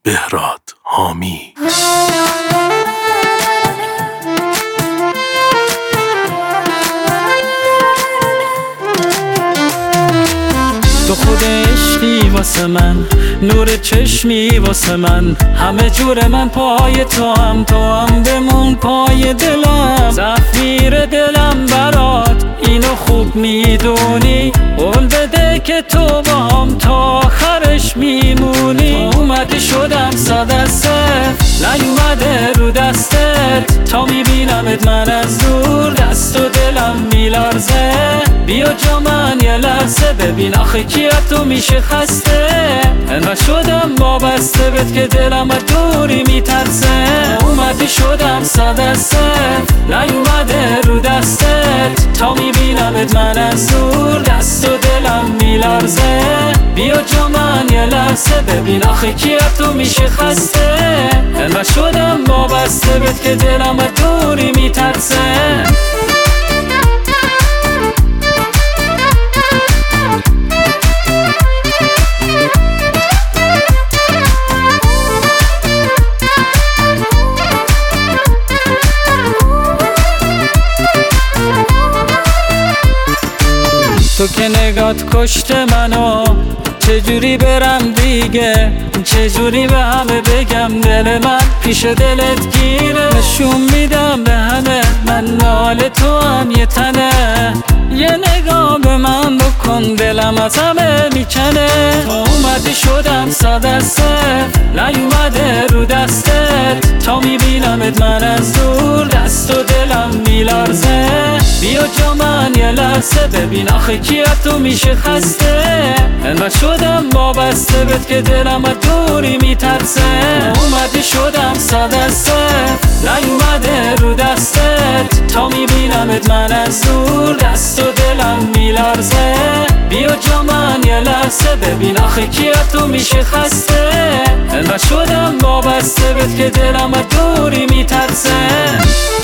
بهراد حامی. تو خود عشقی واسه من، نور چشمی واسه من، همه جور من پای تو هم بمون پای دلم. زفیر دلم برات اینو خوب میدونی، قول بده که تو با هم تا آخرش میمونی. اومدی شدم صد از صفر، نیومده رو دستت، تا میبینمت من از دور دست و دلم میلرزه. بیا جا من یه لحظه ببین آخه کی از تو میشه خسته. انقدر شدم وابسته بهت که دلم از دوری میترسه. اومدی شدم صد از صفر، نیومده رو دستت، تا میبینمت من از دور دست و دلم میلرزه. بیا جا من یه لحظه ببین آخه کی از تو میشه خسته. انقدر شدم وابسته بهت که دلم از دوری میترسه. تو که نگات کشته منو، چجوری برم دیگه، چجوری به همه بگم دل من پیش دلت گیره. نشون میدم به همه من حال تو هم یه تنه، یه نگاه به من بکن دلم از همه میکنه. تو اومدی شدم صد از صفر، نیومده رو دستت، تا میبینمت من از دور دست و دلم میلرزه. بیا جا من یه لحظه ببین آخه کی از تو میشه خسته. انقدر شدم وابسته بهت که دلم از دوری میترسه. اومدی شدم صد از صفر، نیومده رو دستت، تا میبینمت من از دور دست و دلم میلرزه. بیا جا من یه لحظه ببین آخه کی از تو میشه خسته. انقدر شدم وابسته بهت که دلم از دوری میترسه.